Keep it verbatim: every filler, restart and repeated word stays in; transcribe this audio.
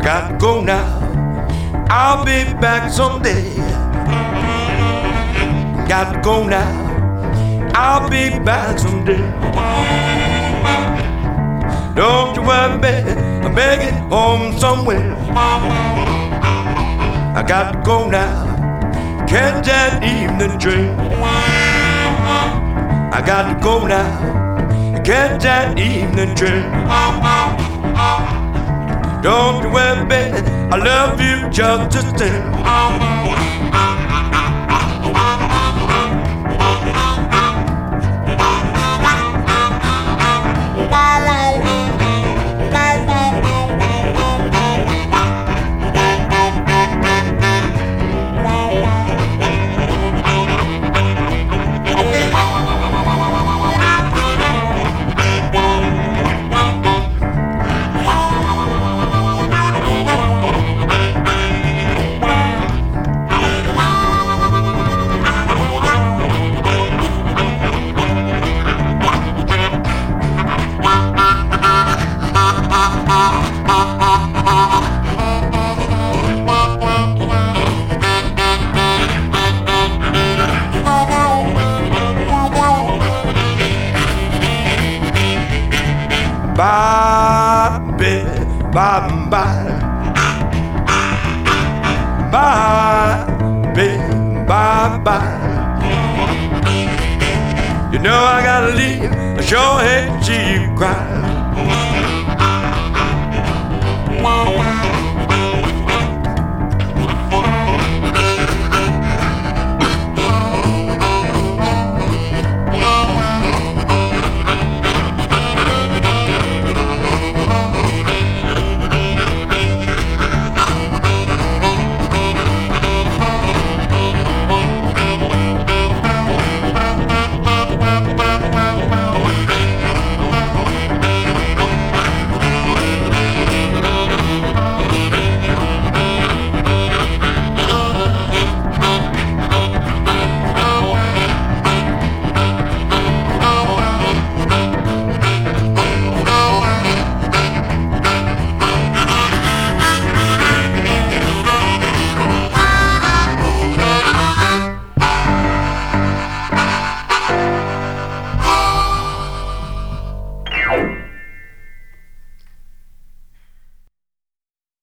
got to go now. I'll be back someday. Got to go now. I'll be back someday. Don't you worry, baby, I'm begging home somewhere. I got to go now. Catch that evening train. I got to go now. Catch that evening train. Don't you worry, baby, I love you just the same. Bye, baby, bye, bye. Bye, baby, bye, bye. You know I gotta leave, I sure hate to see you cry.